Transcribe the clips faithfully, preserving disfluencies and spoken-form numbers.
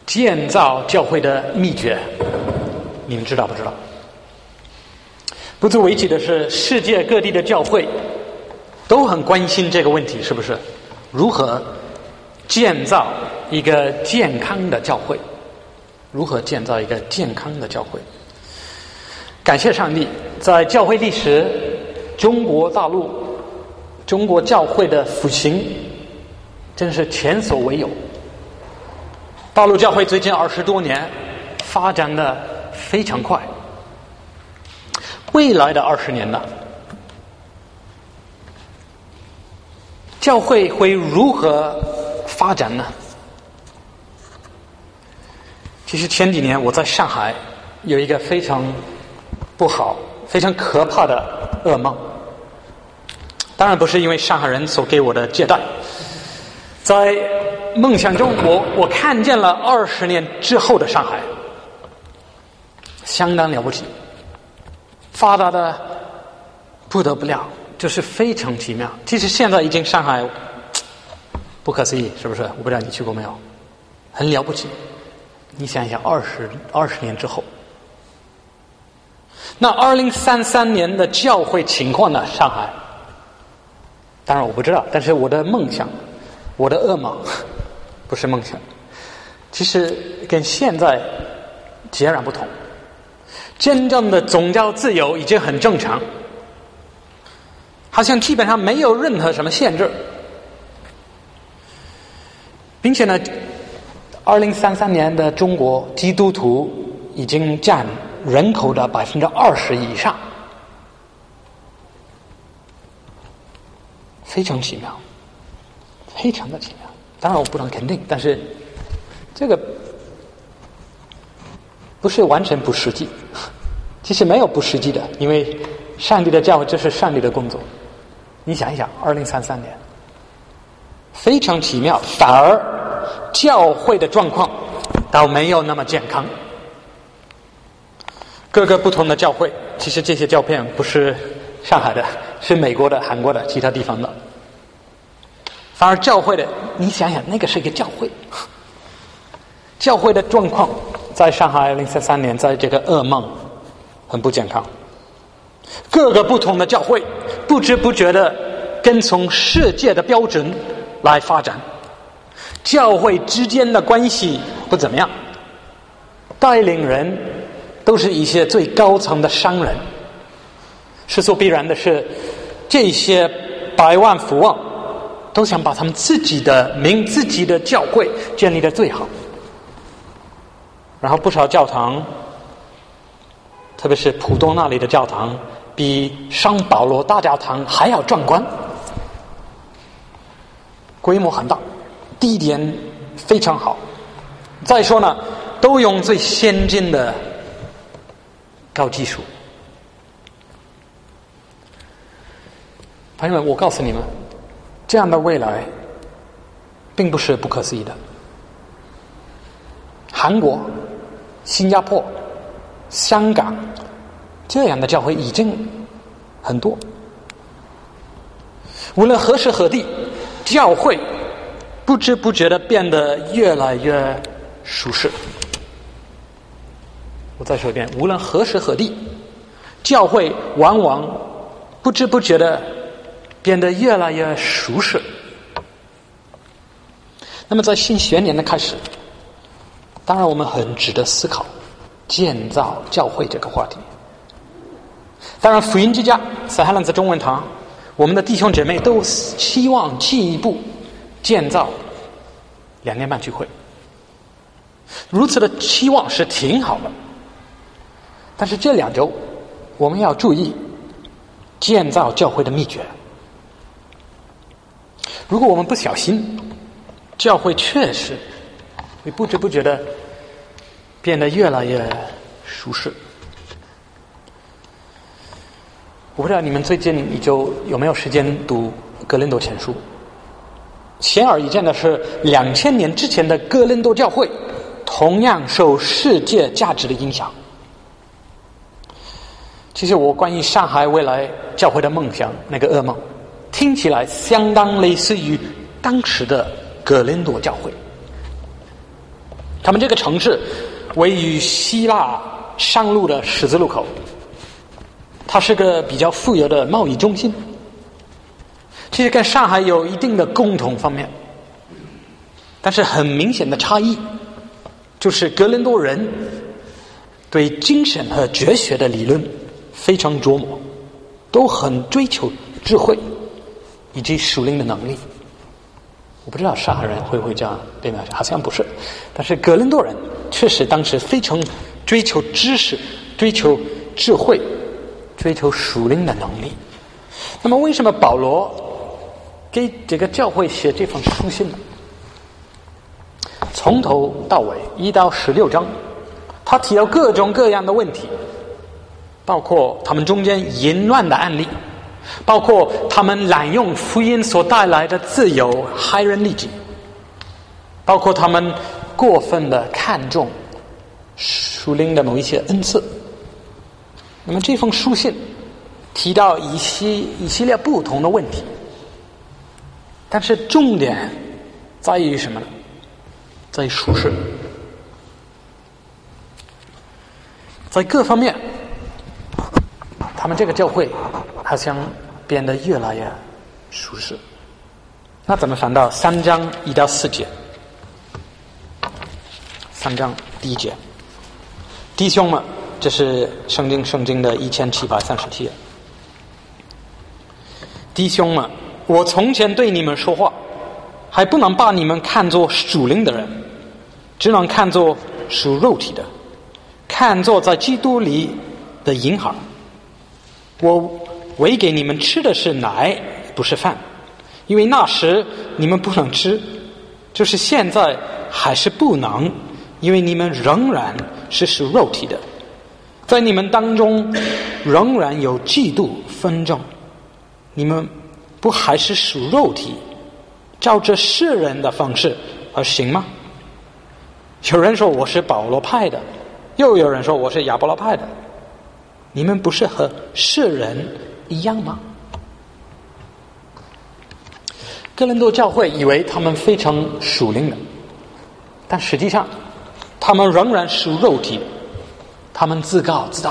建造教会的秘诀，你们知道不知道？不足为奇的是，世界各地的教会都很关心这个问题，是不是？如何建造一个健康的教会？如何建造一个健康的教会？感谢上帝，在教会历史，中国大陆、中国教会的复兴真是前所未有。大陆教会最近二十多年发展的非常快，未来的二十年呢，教会会如何发展呢？其实前几年我在上海有一个非常不好、非常可怕的噩梦，当然不是因为上海人所给我的接待，在梦想中我我看见了二十年之后的上海，相当了不起，发达的不得不了，就是非常奇妙。其实现在已经上海不可思议，是不是？我不知道你去过没有，很了不起。你想一想，二十二十年之后，那二零三三年的教会情况呢？上海，当然我不知道，但是我的梦想，我的噩梦，不是梦想，其实跟现在截然不同。真正的宗教自由已经很正常，好像基本上没有任何什么限制，并且呢，二零三三年的中国基督徒已经占人口的百分之二十以上，非常奇妙，非常的奇妙。当然我不能肯定，但是这个不是完全不实际，其实没有不实际的，因为上帝的教会这是上帝的工作。你想一想，二零三三年非常奇妙，反而教会的状况倒没有那么健康。各个不同的教会，其实这些照片不是上海的，是美国的、韩国的、其他地方的。反而教会的，你想想，那个是一个教会，教会的状况在上海二零三三年，在这个噩梦很不健康。各个不同的教会不知不觉的跟从世界的标准来发展，教会之间的关系不怎么样，带领人都是一些最高层的商人。世所必然的是，这些百万富翁都想把他们自己的名、自己的教会建立得最好，然后不少教堂，特别是浦东那里的教堂，比圣保罗大教堂还要壮观，规模很大，地点非常好。再说呢，都用最先进的高技术。朋友们，我告诉你们，这样的未来并不是不可思议的。韩国、新加坡、香港这样的教会已经很多。无论何时何地，教会不知不觉地变得越来越舒适。我再说一遍，无论何时何地，教会往往不知不觉地变得越来越舒适。那么在新学年的开始，当然我们很值得思考建造教会这个话题。当然福音之家撒哈兰子中文堂，我们的弟兄姐妹都希望进一步建造两年半聚会，如此的期望是挺好的。但是这两周我们要注意建造教会的秘诀。如果我们不小心，教会确实会不知不觉的变得越来越舒适。我不知道你们最近你就有没有时间读哥林多前书。显而易见的是，两千年之前的哥林多教会同样受世界价值的影响。其实我关于上海未来教会的梦想那个噩梦，听起来相当类似于当时的哥林多教会。 他们这个城市位于希腊上路的十字路口，它是个比较富有的贸易中心。其实跟上海有一定的共同方面，但是很明显的差异就是哥伦多人对精神和哲学的理论非常琢磨，都很追求智慧以及属灵的能力。我不知道上海人会不会这样对吗？好像不是，但是哥伦多人确实当时非常追求知识，追求智慧，追求属灵的能力。那么为什么保罗给这个教会写这封书信呢？从头到尾一到十六章，他提到各种各样的问题，包括他们中间淫乱的案例，包括他们滥用福音所带来的自由害人利己，包括他们过分的看重属灵的某一些恩赐。那么这封书信提到一系一系列不同的问题，但是重点在于什么呢？在于属世，在各方面他们这个教会好像变得越来越属世。那怎么翻到三章一到四节？三章第一节，弟兄们，这是圣经圣经的一千七百三十七页。弟兄们，我从前对你们说话，还不能把你们看作属灵的人，只能看作属肉体的，看作在基督里的婴孩。我喂给你们吃的是奶，不是饭，因为那时你们不能吃，就是现在还是不能，因为你们仍然是属肉体的，在你们当中仍然有嫉妒纷争，你们不还是属肉体，照着世人的方式而行吗？有人说我是保罗派的，又有人说我是亚波罗派的，你们不是和世人一样吗？哥伦多教会以为他们非常属灵的，但实际上他们仍然属肉体，他们自高自大，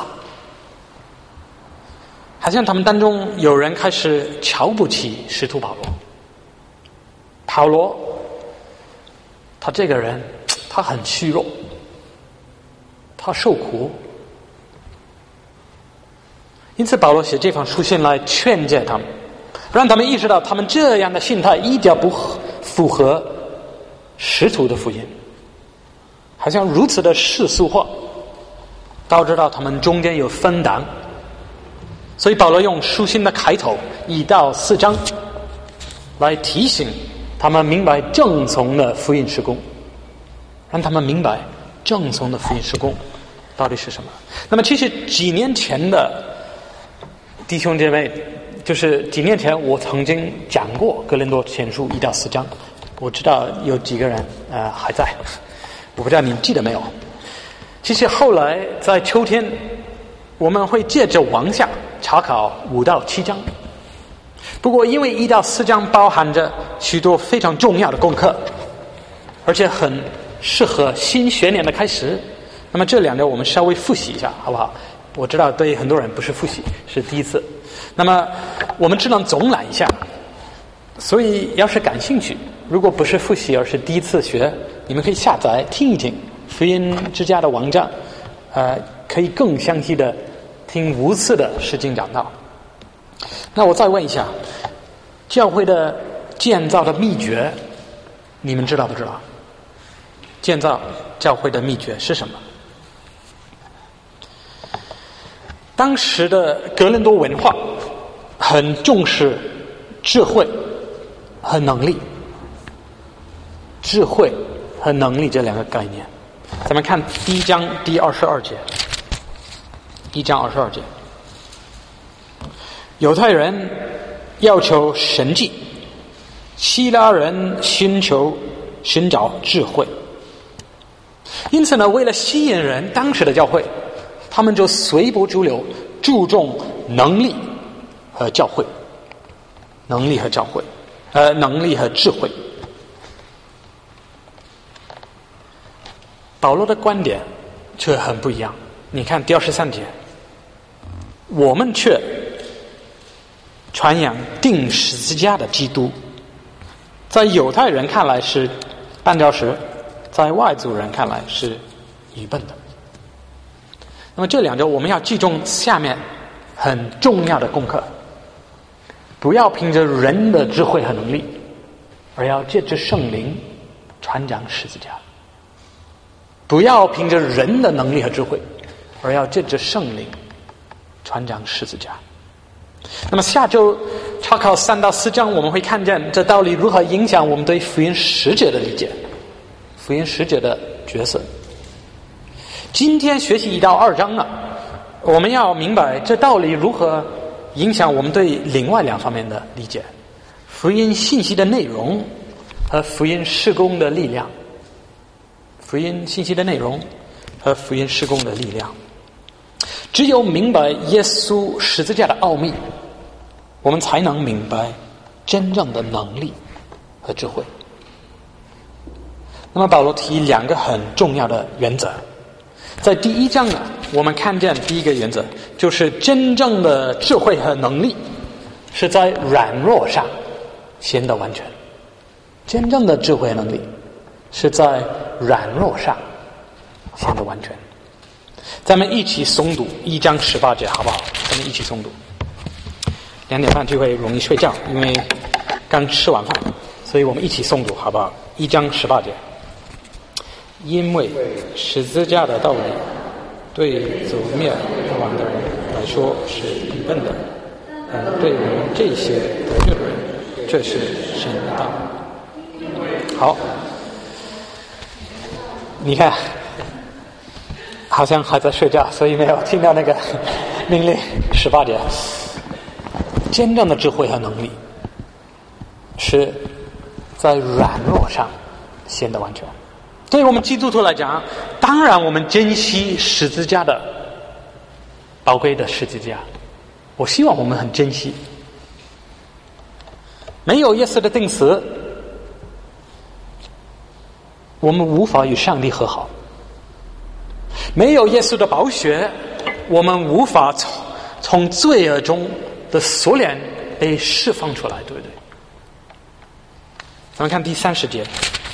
好像他们当中有人开始瞧不起使徒保罗。保罗他这个人他很虚弱，他受苦，因此保罗写这封书信来劝诫他们，让他们意识到他们这样的心态一点不符合使徒的福音，好像如此的世俗化，导致到他们中间有分党。所以保罗用书信的开头一到四章来提醒他们明白正从的福音事工，让他们明白正从的福音事工到底是什么。那么其实几年前的弟兄姐妹，就是几年前我曾经讲过哥林多前书一到四章，我知道有几个人呃还在，我不知道你们记得没有。其实后来在秋天我们会接着往下查考五到七章，不过因为一到四章包含着许多非常重要的功课，而且很适合新学年的开始，那么这两个我们稍微复习一下好不好？我知道对很多人不是复习，是第一次，那么我们只能总览一下。所以要是感兴趣，如果不是复习而是第一次学，你们可以下载听一听福音之家的网站，呃，可以更详细的听无次的释经讲道。那我再问一下，教会的建造的秘诀你们知道不知道？建造教会的秘诀是什么？当时的哥林多文化很重视智慧和能力，智慧和能力这两个概念。咱们看第一章第二十二节，一章二十二节，犹太人要求神迹，希腊人寻求寻找智慧。因此呢，为了吸引人，当时的教会他们就随波逐流，注重能力和教会，能力和教会，呃，能力和智慧。 保罗的观点却很不一样。你看第二十三节，我们却传扬钉十字架的基督，在犹太人看来是绊脚石，在外族人看来是愚笨的。那么这两周我们要记住下面很重要的功课，不要凭着人的智慧和能力，而要借着圣灵传讲十字架。不要凭着人的能力和智慧，而要借着圣灵传讲十字架。那么下周查考三到四章，我们会看见这道理如何影响我们对福音使者的理解，福音使者的角色。今天学习一到二章呢，我们要明白这道理如何影响我们对另外两方面的理解，福音信息的内容和福音事工的力量。福音信息的内容和福音事工的力量。只有明白耶稣十字架的奥秘，我们才能明白真正的能力和智慧。那么保罗提两个很重要的原则。在第一章呢，我们看见第一个原则就是真正的智慧和能力是在软弱上显得完全。真正的智慧和能力是在软弱上显得完全。咱们一起诵读一章十八节好不好？咱们一起诵读。两点半就会容易睡觉，因为刚吃完饭，所以我们一起诵读好不好？一章十八节。因为十字架的道理对走灭亡的人来说是愚笨的，但对我们这些得救的人这是神的道。好，你看好像还在睡觉，所以没有听到那个命令。十八节，真正的智慧和能力是在软弱上显得完全。对我们基督徒来讲，当然我们珍惜十字架的宝贵的十字架，我希望我们很珍惜。没有耶稣的钉死，我们无法与上帝和好。没有耶稣的宝血，我们无法从从罪恶中的锁链被释放出来，对不对？咱们看第三十节，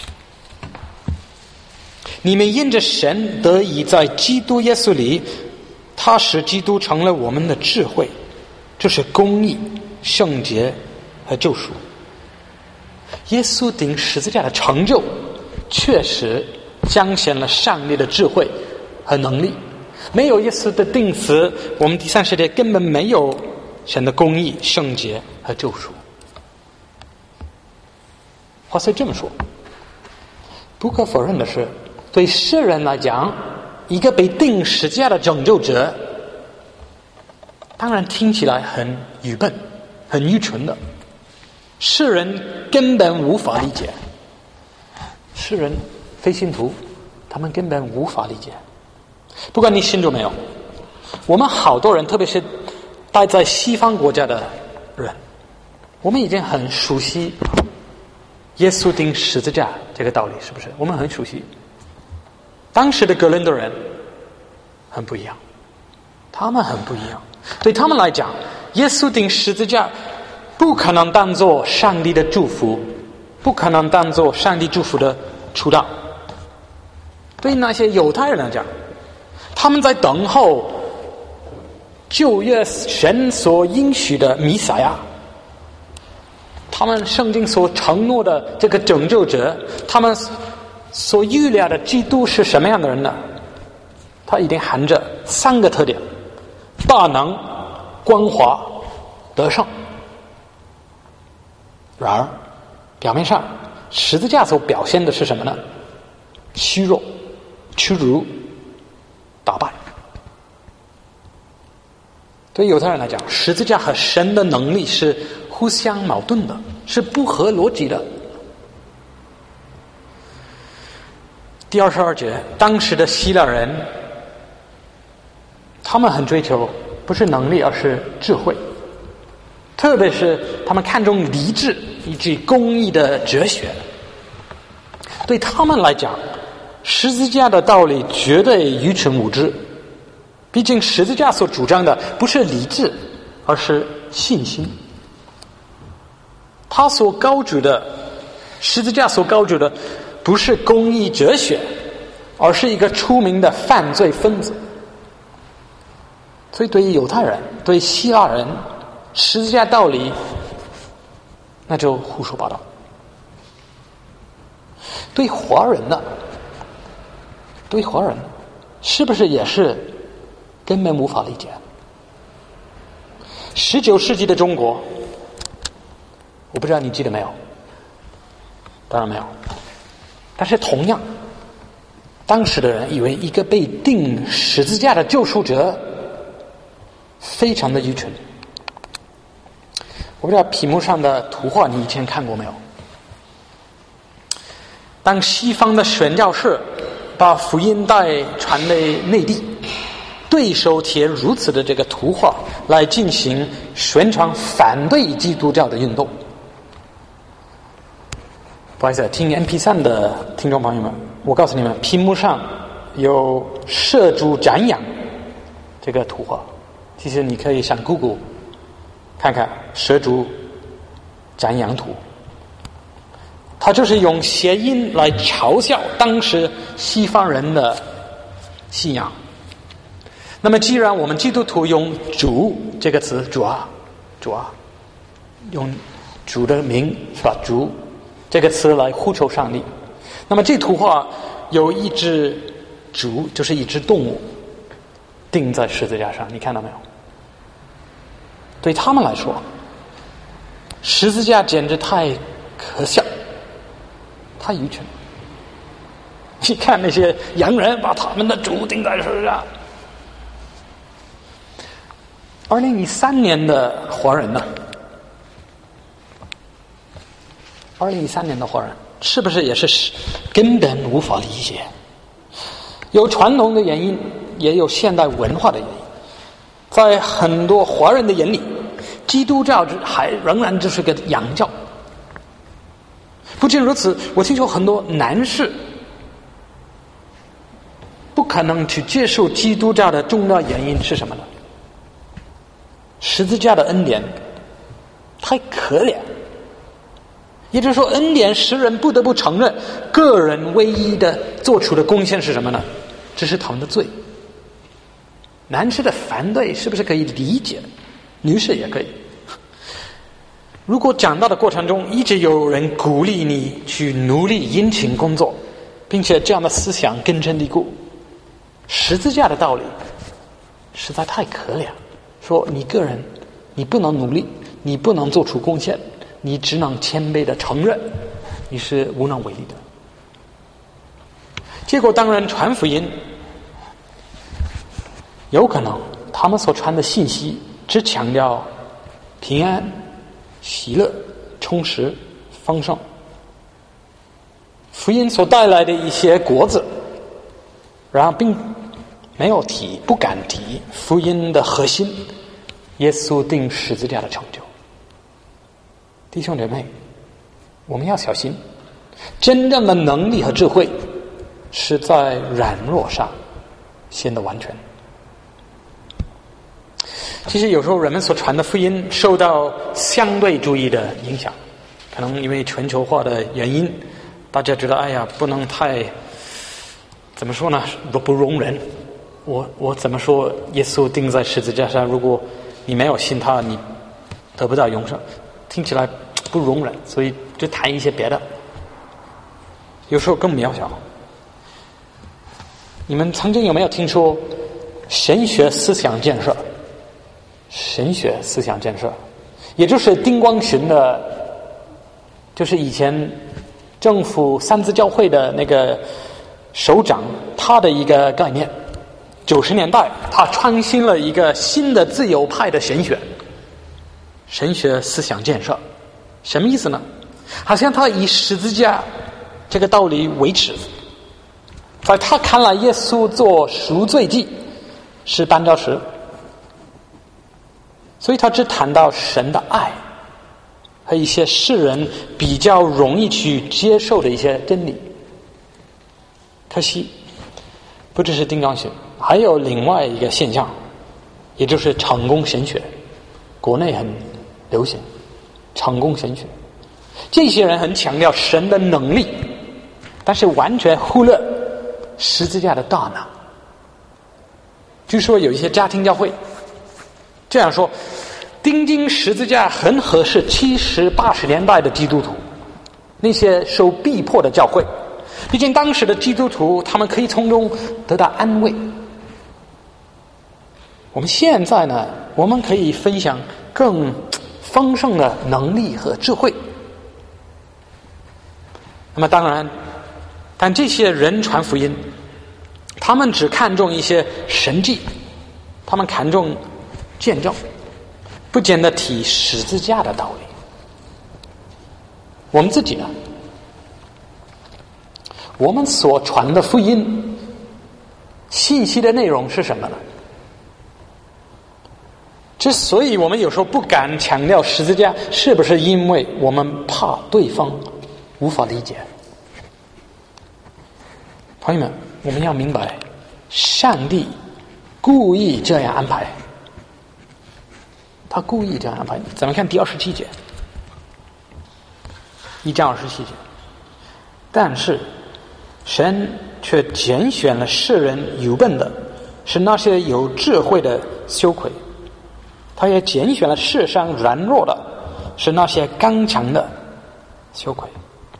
你们因着神得以在基督耶稣里，他使基督成了我们的智慧，这是公义、圣洁和救赎。耶稣钉十字架的成就确实彰显了上帝的智慧和能力。没有耶稣的钉死，我们第三十节根本没有神的公义、圣洁和救赎。话虽这么说，不可否认的是，对世人来讲，一个被钉十字架的拯救者，当然听起来很愚笨、很愚蠢的，世人根本无法理解。世人非信徒，他们根本无法理解。不管你信主没有，我们好多人，特别是待在西方国家的人，我们已经很熟悉耶稣钉十字架这个道理，是不是？我们很熟悉。当时的哥林多人很不一样，他们很不一样。对他们来讲，耶稣钉十字架不可能当作上帝的祝福，不可能当作上帝祝福的出道。对那些犹太人来讲，他们在等候旧约神所应许的弥撒亚，他们圣经所承诺的这个拯救者，他们所预料的基督是什么样的人呢？他一定含着三个特点：大能、光华、得胜。然而表面上十字架所表现的是什么呢？虚弱、屈辱、打败。对犹太人来讲，十字架和神的能力是互相矛盾的，是不合逻辑的。第二十二节，当时的希腊人，他们很追求不是能力，而是智慧，特别是他们看重理智以及公义的哲学。对他们来讲， 十字架的道理绝对愚蠢无知，毕竟十字架所主张的不是理智，而是信心。他所高举的十字架所高举的不是公义哲学，而是一个出名的犯罪分子。所以对于犹太人，对希腊人，十字架道理那就胡说八道。对华人呢，对华人是不是也是根本无法理解？十九世纪的中国，我不知道你记得没有，当然没有。但是同样，当时的人以为一个被钉十字架的救赎者非常的愚蠢。我不知道屏幕上的图画你以前看过没有？当西方的宣教士把福音带传给内地，对手贴如此的这个图画来进行宣传反对基督教的运动。不好意思，听 M P 三 的听众朋友们，我告诉你们，屏幕上有射猪斩羊这个图画，其实你可以上 Google 看看蛇猪斩羊图。他就是用谐音来嘲笑当时西方人的信仰。那么既然我们基督徒用主这个词，主啊主啊，用主的名是吧，主这个词来呼求上帝，那么这图画有一只主，就是一只动物钉在十字架上，你看到没有？对他们来说，十字架简直太可笑，太愚蠢。你看那些洋人把他们的主钉在十字架。二零一三年的华人呢？二零一三年的华人是不是也是根本无法理解？有传统的原因，也有现代文化的原因。在很多华人的眼里，基督教还仍然只是个洋教。不仅如此，我听说很多男士不可能去接受基督教的重要原因是什么呢？十字架的恩典太可怜，也就是说，恩典使人不得不承认，个人唯一的做出的贡献是什么呢？只是他们的罪。男士的反对是不是可以理解？女士也可以。如果讲道的过程中一直有人鼓励你去努力殷勤工作，并且这样的思想根深蒂固，十字架的道理实在太可怜。说你个人你不能努力，你不能做出贡献，你只能谦卑的承认你是无能为力的。结果当然传福音，有可能他们所传的信息只强调平安、喜乐、充实、丰盛，福音所带来的一些果子，然后并没有提，不敢提福音的核心，耶稣钉十字架的成就。弟兄姐妹，我们要小心，真正的能力和智慧是在软弱上显得完全。其实有时候人们所传的福音受到相对主义的影响，可能因为全球化的原因，大家觉得哎呀不能太怎么说呢，不容忍。我我怎么说耶稣钉在十字架上，如果你没有信他，你得不到永生，听起来不容忍，所以就谈一些别的，有时候更渺小。你们曾经有没有听说神学思想建设？神学思想建设，也就是丁光群的，就是以前政府三自教会的那个首长，他的一个概念。九十年代，他创新了一个新的自由派的神学，神学思想建设，什么意思呢？好像他以十字架这个道理为耻，在他看来，耶稣做赎罪祭是绊脚石，所以他只谈到神的爱和一些世人比较容易去接受的一些真理。 可惜不只是丁刚学，还有另外一个现象，也就是成功神学，国内很流行成功神学。这些人很强调神的能力，但是完全忽略十字架的大能。据说有一些家庭教会这样说，钉钉十字架很合适七十八十年代的基督徒，那些受逼迫的教会，毕竟当时的基督徒他们可以从中得到安慰。我们现在呢，我们可以分享更丰盛的能力和智慧。那么当然，但这些人传福音，他们只看重一些神迹，他们看重见证，不见得提十字架的道理。我们自己呢，我们所传的福音信息的内容是什么呢？之所以我们有时候不敢强调十字架，是不是因为我们怕对方无法理解？朋友们，我们要明白，上帝故意这样安排，他故意这样安排。咱们看第二十七节，一章二十七节。但是神却拣选了世人愚笨的，是那些有智慧的羞愧；他也拣选了世上软弱的，是那些刚强的羞愧。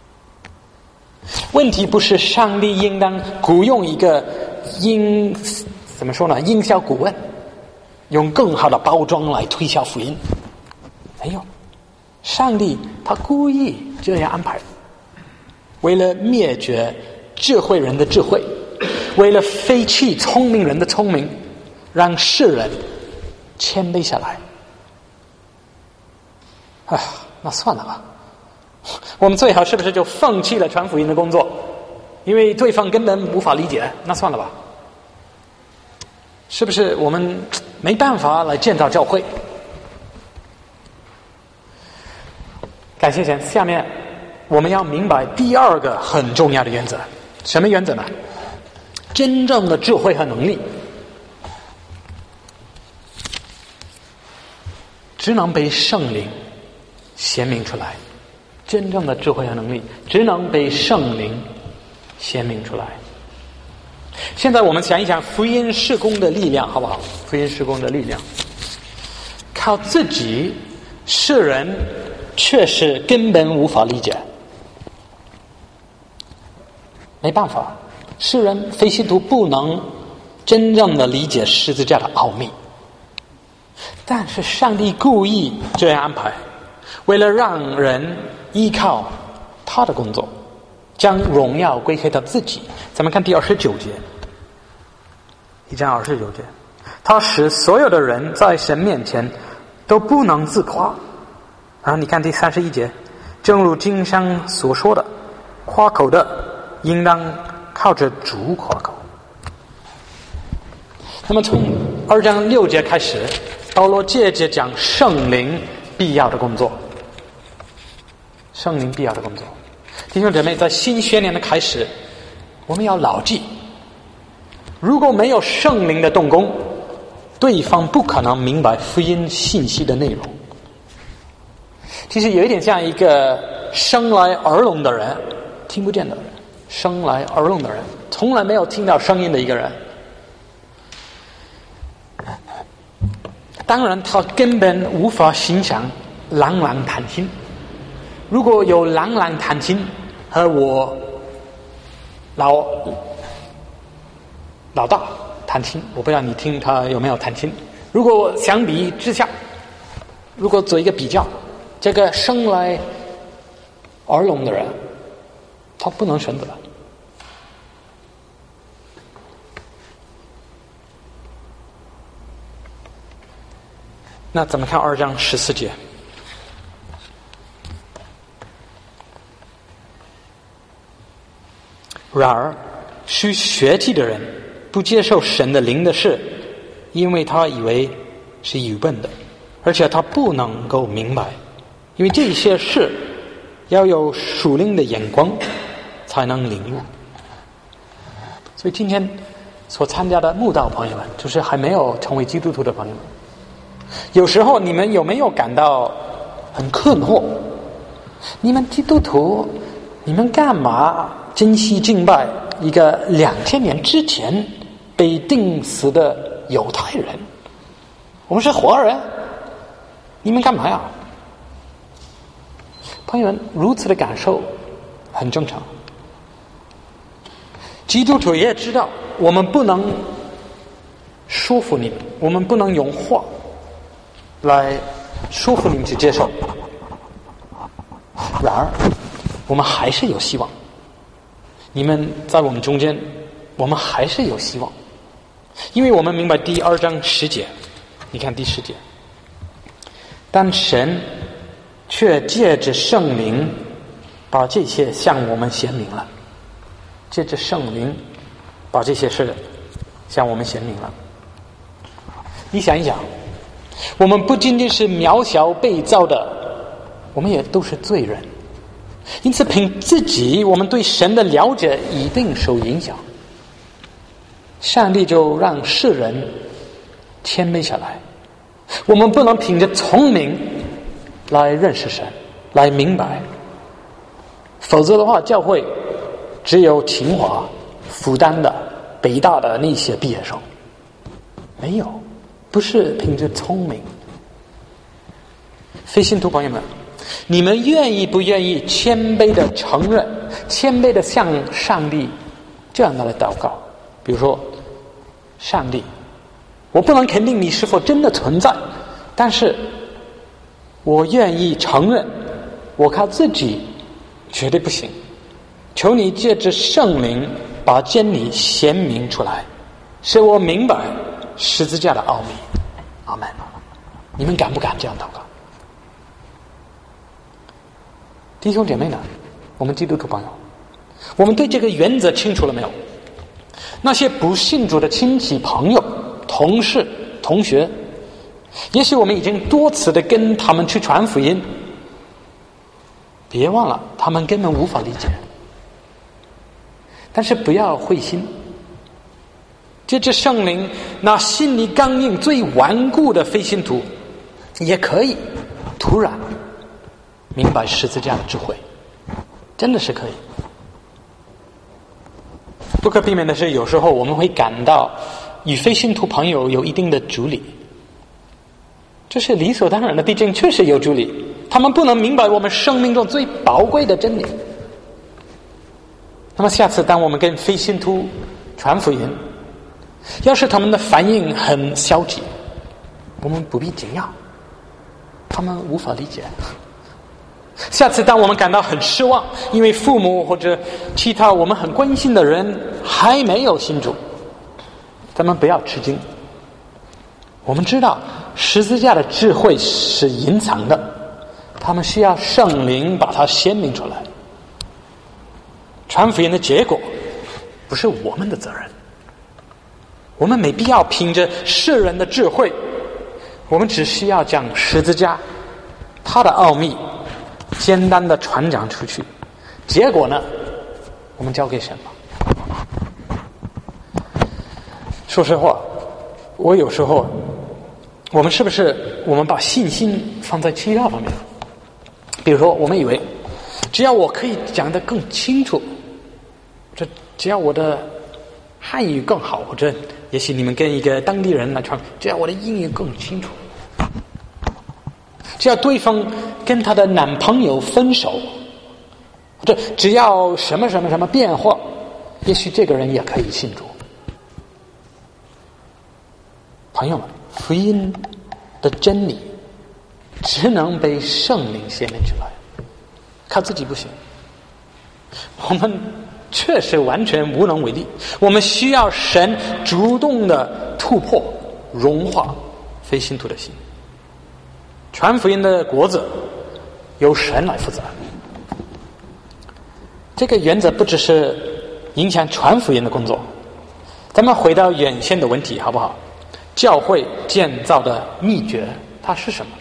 问题不是上帝应当雇用一个营怎么说呢营销顾问，用更好的包装来推销福音。没有，上帝他故意这样安排，为了灭绝智慧人的智慧，为了废弃聪明人的聪明，让世人谦卑下来。哎，那算了吧，我们最好是不是就放弃了传福音的工作？因为对方根本无法理解，那算了吧。是不是我们没办法来建造教会？感谢神。下面我们要明白第二个很重要的原则，什么原则呢？真正的智慧和能力只能被圣灵显明出来，真正的智慧和能力只能被圣灵显明出来。现在我们想一想福音事工的力量好不好？福音事工的力量靠自己世人确实根本无法理解，没办法，世人非信徒不能真正的理解十字架的奥秘。但是上帝故意这样安排，为了让人依靠他的工作，将荣耀归给他自己。咱们看第二十九节，一章二十九节，他使所有的人在神面前都不能自夸。然后你看第三十一节，正如经上所说的，夸口的应当靠着主夸口。那么从二章六节开始，保罗接着讲圣灵必要的工作，圣灵必要的工作。弟兄姐妹，在新学年的开始，我们要牢记，如果没有圣灵的动工，对方不可能明白福音信息的内容。其实有一点像一个生来耳聋的人，听不见的人，生来耳聋的人，从来没有听到声音的一个人。当然他根本无法欣赏朗朗弹琴。如果有朗朗弹琴和我老老大弹琴，我不知道你听他有没有弹琴。如果相比之下，如果做一个比较，这个生来耳聋的人他不能选择。那怎么看二章十四节？然而需学习的人不接受神的灵的事，因为他以为是愚笨的，而且他不能够明白，因为这些事要有属灵的眼光才能领悟。 所以今天所参加的慕道朋友们，就是还没有成为基督徒的朋友们，有时候你们有没有感到很困惑？你们基督徒，你们干嘛珍惜敬拜一个两千年之前被钉死的犹太人？我们是活人，你们干嘛呀？朋友们，如此的感受很正常。基督徒也知道，我们不能说服你们，我们不能用话来说服你们去接受。然而，我们还是有希望。你们在我们中间，我们还是有希望，因为我们明白第二章十节。你看第十节，但神却借着圣灵把这些向我们显明了，借着圣灵把这些事向我们显明了。你想一想，我们不仅仅是渺小被造的，我们也都是罪人，因此凭自己我们对神的了解一定受影响。上帝就让世人谦卑下来，我们不能凭着聪明来认识神，来明白，否则的话教会只有清华、复旦的、北大的那些毕业生，没有，不是凭着聪明。非信徒朋友们，你们愿意不愿意谦卑的承认，谦卑的向上帝这样的来祷告？比如说，上帝，我不能肯定你是否真的存在，但是我愿意承认，我靠自己绝对不行，求你借着圣灵把真理显明出来，使我明白十字架的奥秘。阿们。你们敢不敢这样祷告？弟兄姐妹呢？我们基督徒朋友，我们对这个原则清楚了没有？那些不信主的亲戚朋友、同事、同学，也许我们已经多次的跟他们去传福音，别忘了他们根本无法理解。但是不要灰心，借着圣灵，那心里刚硬、最顽固的非信徒，也可以突然明白十字架的智慧，真的是可以。不可避免的是，有时候我们会感到与非信徒朋友有一定的距离，这是理所当然的，毕竟确实有距离，他们不能明白我们生命中最宝贵的真理。那么下次当我们跟非信徒传福音，要是他们的反应很消极，我们不必惊讶，他们无法理解。下次当我们感到很失望，因为父母或者其他我们很关心的人还没有信主，咱们不要吃惊。我们知道十字架的智慧是隐藏的，他们需要圣灵把它显明出来。传福音的结果不是我们的责任，我们没必要凭着世人的智慧，我们只需要将十字架它的奥秘简单的传讲出去，结果呢，我们交给神吧。说实话，我有时候，我们是不是我们把信心放在其他方面？比如说，我们以为只要我可以讲得更清楚，这只要我的汉语更好，或者也许你们跟一个当地人来传，只要我的英语更清楚，只要对方跟他的男朋友分手，或者只要什么什么什么变化，也许这个人也可以信主。朋友们，福音的真理只能被圣灵显明出来，靠自己不行。我们确实完全无能为力，我们需要神主动的突破、融化非信徒的心。传福音的果子由神来负责。这个原则不只是影响传福音的工作，咱们回到原先的问题好不好？教会建造的秘诀它是什么？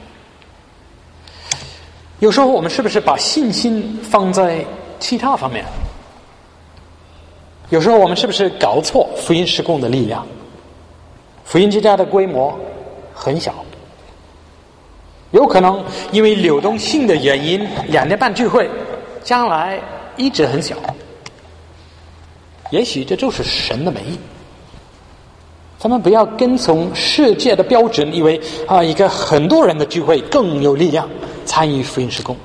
有时候我们是不是把信心放在其他方面？ 有时候我们是不是搞错福音事工的力量？福音之家的规模很小，有可能因为流动性的原因，两年半聚会将来一直很小。也许这就是神的美意。咱们不要跟从世界的标准，以为啊一个很多人的聚会更有力量参与福音事工。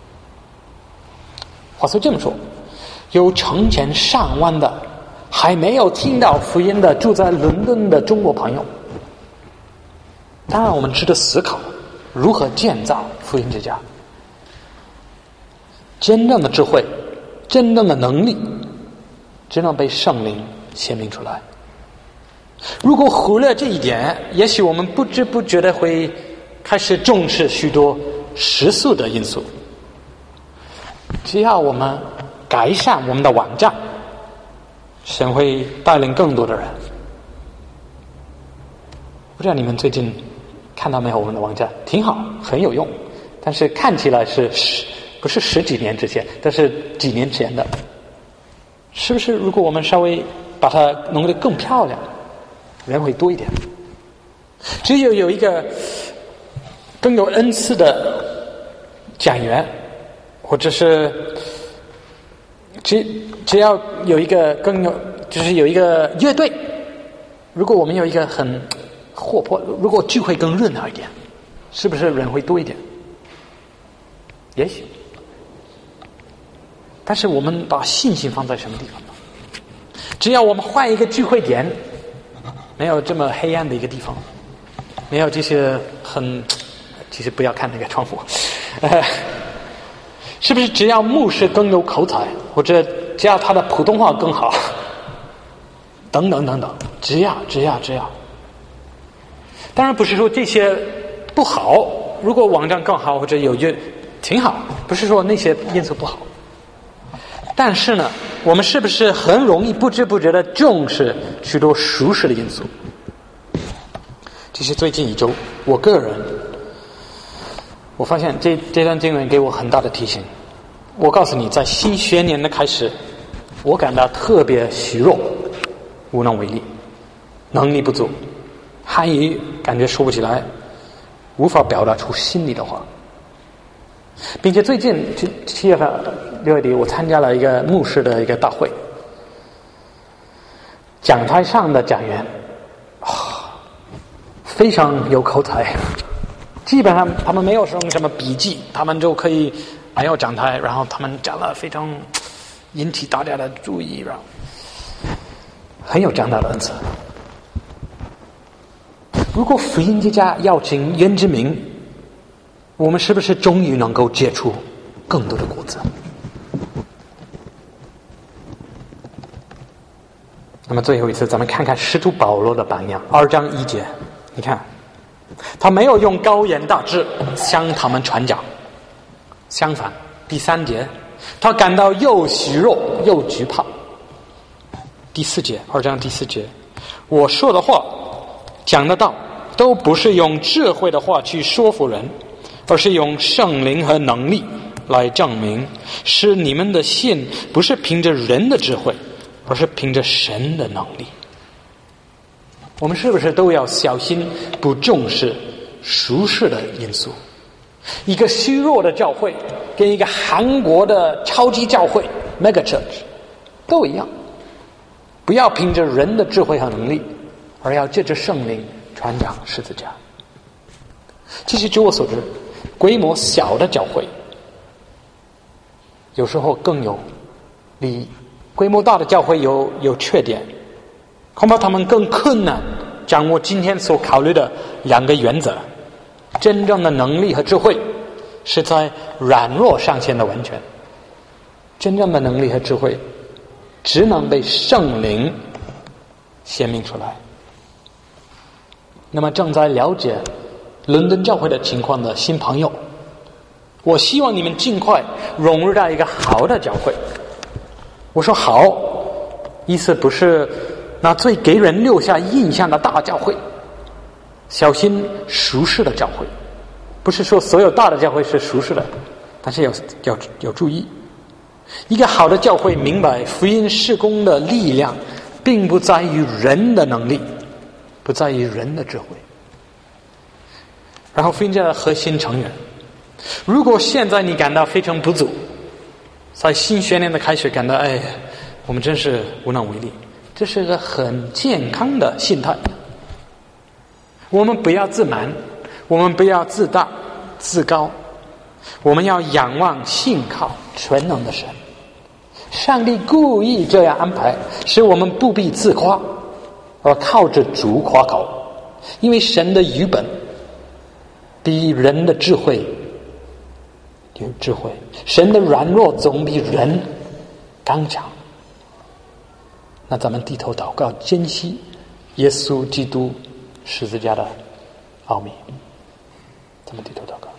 话虽这么说，有成千上万的还没有听到福音的住在伦敦的中国朋友，当然我们值得思考如何建造福音之家。真正的智慧，真正的能力只能被圣灵显明出来。如果忽略这一点，也许我们不知不觉的会开始重视许多世俗的因素。只要我们改善我们的网站，神会带领更多的人。不知道你们最近看到没有，我们的网站挺好，很有用，但是看起来是十不是十几年之前，但是几年前的。是不是如果我们稍微把它弄得更漂亮，人会多一点？只有有一个更有恩赐的讲员，或者是只只要有一个更有，就是有一个乐队，如果我们有一个很活泼，如果聚会更热闹一点，是不是人会多一点？也许。但是我们把信心放在什么地方呢？只要我们换一个聚会点，没有这么黑暗的一个地方，没有这些很，其实不要看那个窗户，呃，是不是只要牧师更有口才，或者只要他的普通话更好，等等等等，只要只要只要。当然不是说这些不好，如果网站更好或者有乐挺好，不是说那些因素不好。但是呢，我们是不是很容易不知不觉的重视许多舒适的因素？其实最近一周，我个人我发现这这段经文给我很大的提醒。我告诉你，在新学年的开始，我感到特别虚弱，无能为力，能力不足，汉语感觉说不起来，无法表达出心里的话。并且最近七月份六月底，我参加了一个牧师的一个大会，讲台上的讲员啊、哦，非常有口才，基本上他们没有什么什么笔记，他们就可以没有讲台，然后他们讲了非常引起大家的注意，然后很有讲道的恩赐。如果福音之家邀请原之民，我们是不是终于能够结出更多的果子？那么最后一次，咱们看看使徒保罗的榜样，二章一节，你看，他没有用高言大志向他们传讲，相反，第三节，他感到又虚弱又惧怕。第四节，二章第四节，我说的话，讲的道，都不是用智慧的话去说服人，而是用圣灵和能力来证明，使你们的信不是凭着人的智慧，而是凭着神的能力。我们是不是都要小心不重视舒适的因素？一个虚弱的教会跟一个韩国的超级教会 mega church 都一样，不要凭着人的智慧和能力，而要借着圣灵传讲十字架。其实据我所知，规模小的教会有时候更有利益，规模大的教会有有缺点，恐怕他们更困难掌握今天所考虑的两个原则：真正的能力和智慧是在软弱上显的完全，真正的能力和智慧只能被圣灵显明出来。那么正在了解伦敦教会的情况的新朋友，我希望你们尽快融入到一个好的教会。我说好，意思不是那最给人留下印象的大教会，小心舒适的教会。不是说所有大的教会是舒适的，但是要要要注意， 一个好的教会明白福音事工的力量并不在于人的能力，不在于人的智慧。然后福音家的核心成员，如果现在你感到非常不足，在新学年的开始感到哎，我们真是无能为力，这是个很健康的心态。我们不要自满，我们不要自大自高，我们要仰望信靠全能的神。上帝故意这样安排，使我们不必自夸，而靠着主夸口，因为神的愚笨比人的智慧有智慧，神的软弱总比人刚强。那咱们低头祷告，珍惜耶稣基督十字架的奥秘。咱们低头祷告。